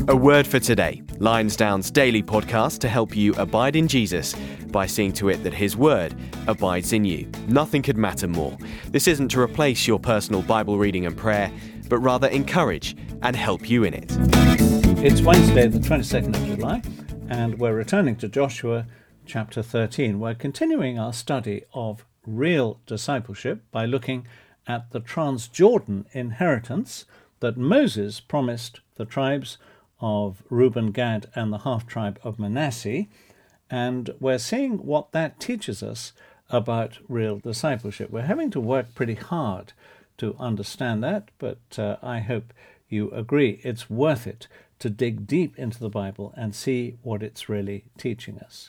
A word for today, Lionsdown's daily podcast to help you abide in Jesus by seeing to it that his word abides in you. Nothing could matter more. This isn't to replace your personal Bible reading and prayer, but rather encourage and help you in it. It's Wednesday, the 22nd of July, and we're returning to Joshua chapter 13. We're continuing our study of real discipleship by looking at the Transjordan inheritance that Moses promised the tribes of Reuben, Gad, and the half-tribe of Manasseh, and we're seeing what that teaches us about real discipleship. We're having to work pretty hard to understand that, but I hope you agree it's worth it to dig deep into the Bible and see what it's really teaching us.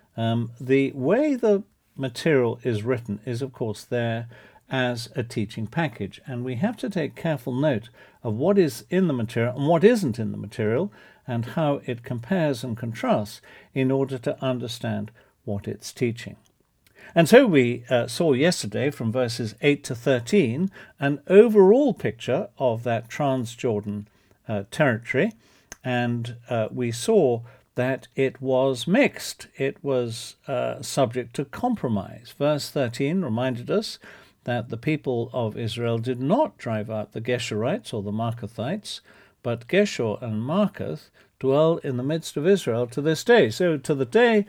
The way the material is written is, of course, there as a teaching package, and we have to take careful note of what is in the material and what isn't in the material and how it compares and contrasts in order to understand what it's teaching. And so we saw yesterday from verses 8 to 13 an overall picture of that Transjordan territory, and we saw that it was mixed. It was subject to compromise. Verse 13 reminded us that the people of Israel did not drive out the Geshurites or the Maacathites, but Geshur and Maacath dwell in the midst of Israel to this day. So to the day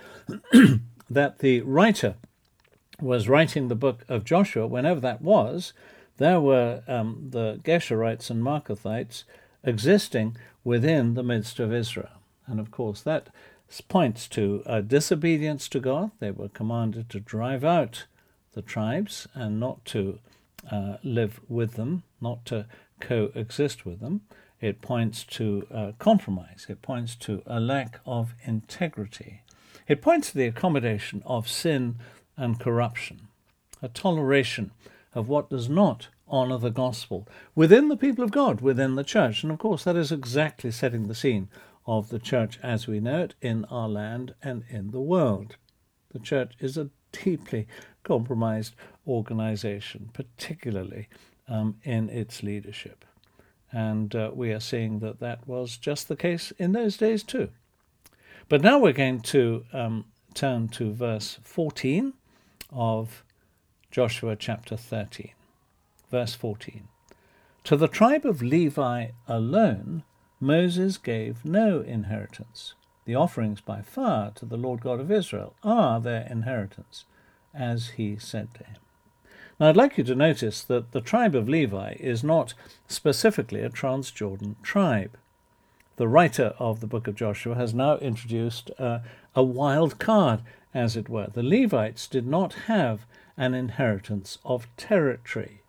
that the writer was writing the book of Joshua, whenever that was, there were the Geshurites and Maacathites existing within the midst of Israel. And of course that points to disobedience to God. They were commanded to drive out the tribes and not to live with them, not to coexist with them. It points to compromise. It points to a lack of integrity. It points to the accommodation of sin and corruption, a toleration of what does not honor the gospel within the people of God, within the church. And of course, that is exactly setting the scene of the church as we know it in our land and in the world. The church is a deeply compromised organization, particularly in its leadership. And we are seeing that that was just the case in those days too. But now we're going to turn to verse 14 of Joshua chapter 13. Verse 14. To the tribe of Levi alone, Moses gave no inheritance. The offerings by fire to the Lord God of Israel are their inheritance, as he said to him. Now, I'd like you to notice that the tribe of Levi is not specifically a Transjordan tribe. The writer of the book of Joshua has now introduced a wild card, as it were. The Levites did not have an inheritance of territory.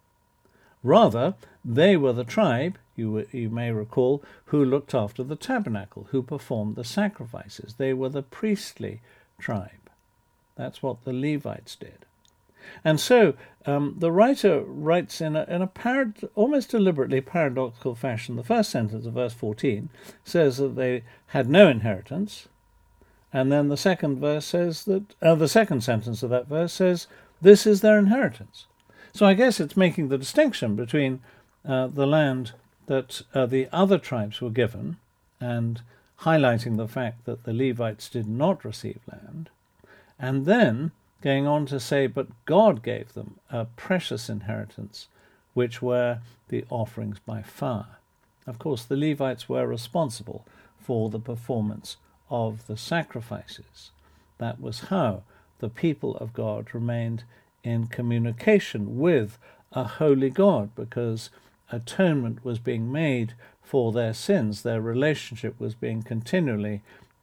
Rather, they were the tribe, you may recall, who looked after the tabernacle, who performed the sacrifices. They were the priestly tribe. That's what the Levites did. And so the writer writes in a almost deliberately paradoxical fashion. The first sentence of verse 14 says that they had no inheritance, and then the second verse says that the second sentence of that verse says this is their inheritance. So I guess it's making the distinction between the land that the other tribes were given and highlighting the fact that the Levites did not receive land, and then going on to say, but God gave them a precious inheritance, which were the offerings by fire. Of course, the Levites were responsible for the performance of the sacrifices. That was how the people of God remained in communication with a holy God, because atonement was being made for their sins. Their relationship was being continually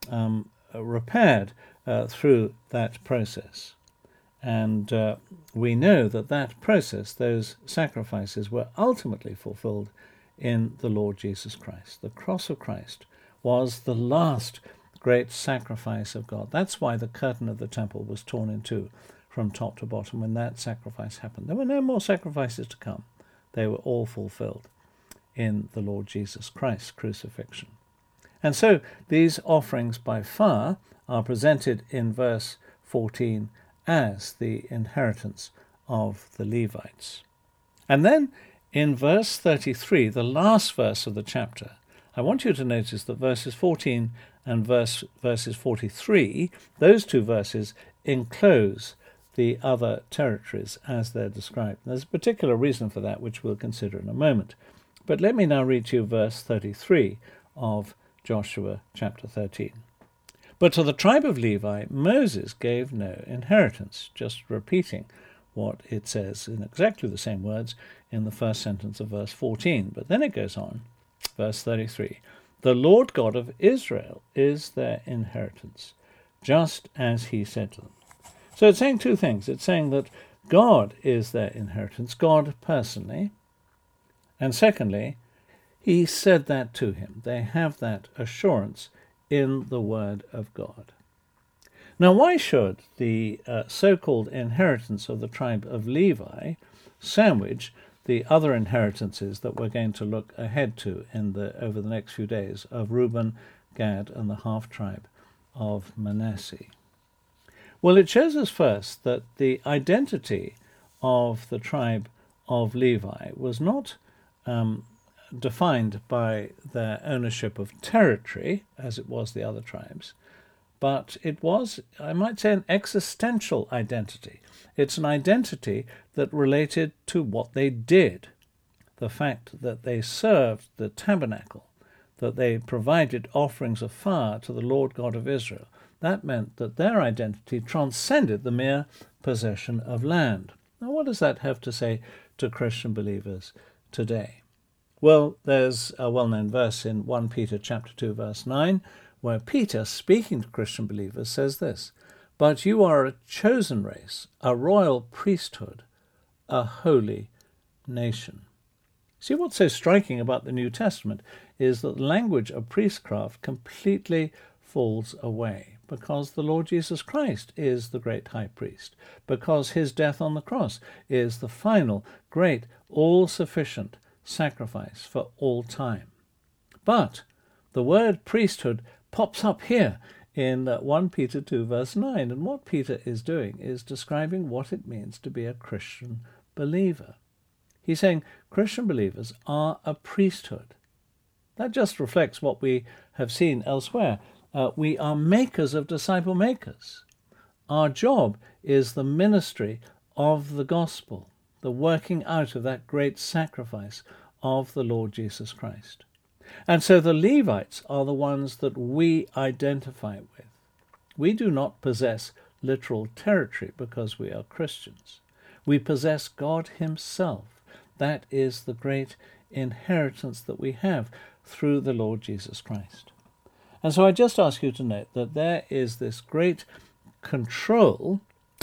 repaired through that process. And we know that that process, those sacrifices, were ultimately fulfilled in the Lord Jesus Christ. The cross of Christ was the last great sacrifice of God. That's why the curtain of the temple was torn in two from top to bottom when that sacrifice happened. There were no more sacrifices to come. They were all fulfilled in the Lord Jesus Christ's crucifixion. And so these offerings by fire are presented in verse 14 as the inheritance of the Levites. And then in verse 33, the last verse of the chapter, I want you to notice that verses 14 and verses 43, those two verses enclose the other territories as they're described. There's a particular reason for that, which we'll consider in a moment. But let me now read to you verse 33 of Joshua chapter 13. But to the tribe of Levi, Moses gave no inheritance, just repeating what it says in exactly the same words in the first sentence of verse 14. But then it goes on, verse 33, the Lord God of Israel is their inheritance, just as he said to them. So it's saying two things. It's saying that God is their inheritance, God personally, and secondly, he said that to him. They have that assurance in the word of God. Now, why should the so-called inheritance of the tribe of Levi sandwich the other inheritances that we're going to look ahead to over the next few days of Reuben, Gad, and the half-tribe of Manasseh? Well, it shows us first that the identity of the tribe of Levi was not defined by their ownership of territory, as it was the other tribes, but it was, I might say, an existential identity. It's an identity that related to what they did, the fact that they served the tabernacle, that they provided offerings of fire to the Lord God of Israel. That meant that their identity transcended the mere possession of land. Now, what does that have to say to Christian believers today? Well, there's a well-known verse in 1 Peter chapter 2, verse 9, where Peter, speaking to Christian believers, says this, "But you are a chosen race, a royal priesthood, a holy nation." See, what's so striking about the New Testament is that the language of priestcraft completely falls away, because the Lord Jesus Christ is the great high priest, because his death on the cross is the final, great, all-sufficient sacrifice for all time. But the word priesthood pops up here in 1 Peter 2 verse 9, and what Peter is doing is describing what it means to be a Christian believer. He's saying Christian believers are a priesthood. That just reflects what we have seen elsewhere. We are makers of disciple makers. Our job is the ministry of the gospel, the working out of that great sacrifice of the Lord Jesus Christ. And so the Levites are the ones that we identify with. We do not possess literal territory because we are Christians. We possess God himself. That is the great inheritance that we have through the Lord Jesus Christ. And so I just ask you to note that there is this great control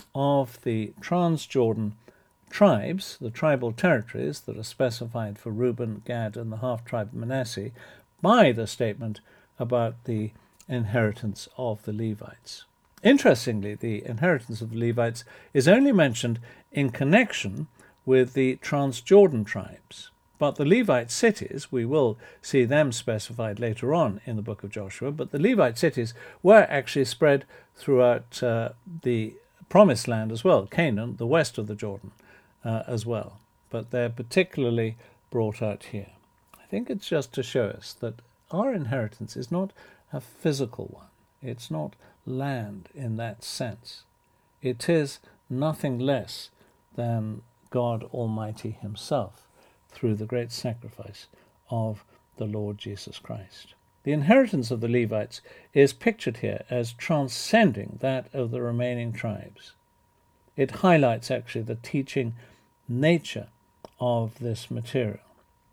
of the Transjordan tribes, the tribal territories that are specified for Reuben, Gad, and the half-tribe of Manasseh, by the statement about the inheritance of the Levites. Interestingly, the inheritance of the Levites is only mentioned in connection with the Transjordan tribes. But the Levite cities, we will see them specified later on in the book of Joshua, but the Levite cities were actually spread throughout the Promised Land as well, Canaan, the west of the Jordan as well. But they're particularly brought out here. I think it's just to show us that our inheritance is not a physical one. It's not land in that sense. It is nothing less than God Almighty himself, through the great sacrifice of the Lord Jesus Christ. The inheritance of the Levites is pictured here as transcending that of the remaining tribes. It highlights actually the teaching nature of this material.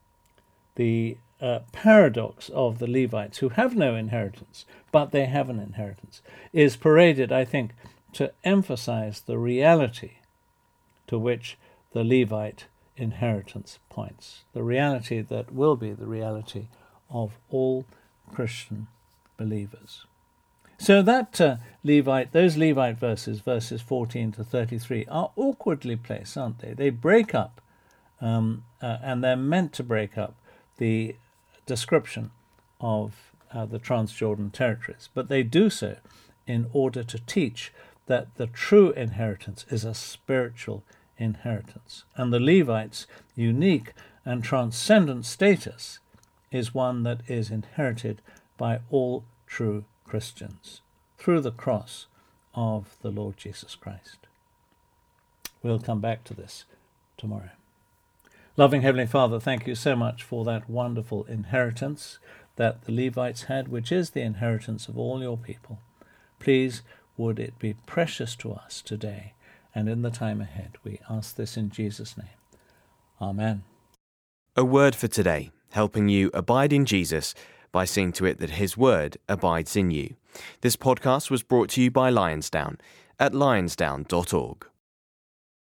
The paradox of the Levites, who have no inheritance, but they have an inheritance, is paraded, I think, to emphasize the reality to which the Levite inheritance points, the reality that will be the reality of all Christian believers. So that those Levite verses 14 to 33, are awkwardly placed, aren't they? They break up, and they're meant to break up the description of the Transjordan territories, but they do so in order to teach that the true inheritance is a spiritual inheritance, and the Levites' unique and transcendent status is one that is inherited by all true Christians through the cross of the Lord Jesus Christ. We'll come back to this tomorrow. Loving Heavenly Father, thank you so much for that wonderful inheritance that the Levites had, which is the inheritance of all your people. Please, would it be precious to us today and in the time ahead. We ask this in Jesus' name. Amen. A word for today, helping you abide in Jesus by seeing to it that his word abides in you. This podcast was brought to you by Lionsdown at lionsdown.org.